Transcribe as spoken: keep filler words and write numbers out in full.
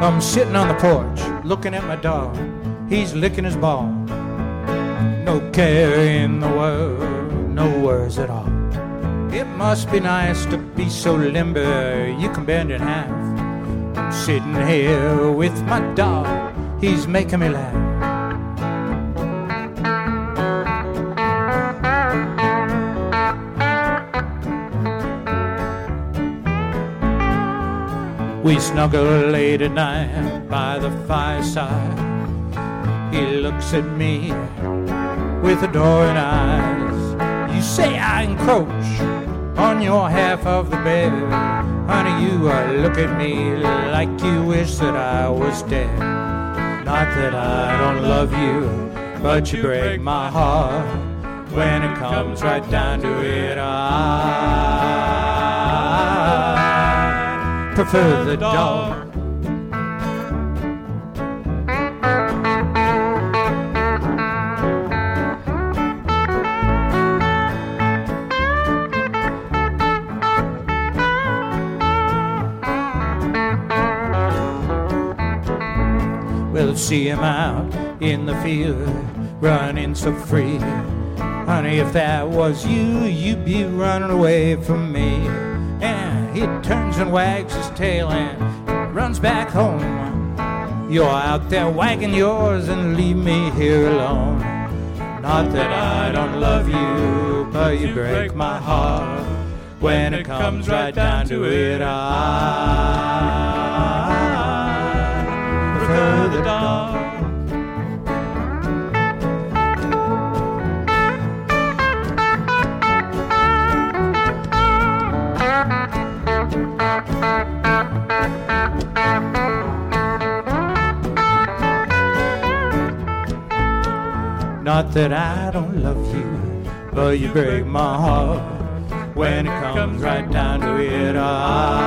I'm sitting on the porch, looking at my dog. He's licking his ball. No care in the world, no worries at all. It must be nice to be so limber you can bend in half. I'm sitting here with my dog, he's making me laugh. We snuggle late at night by the fireside. He looks at me with adoring eyes. You say I encroach on your half of the bed. Honey, you uh, look at me like you wish that I was dead. Not that I don't love you, but you break my heart. When it comes right down to it, I prefer the dog. Well, see him out in the field, running so free. Honey, if that was you, you'd be running away from me. And he turns and wags his tail and runs back home. You're out there wagging yours and leave me here alone. Not that I don't love you, but you break my heart. When it comes right down to it, I prefer the dog. Not that I don't love you, but you break my heart. When it comes right down to it, I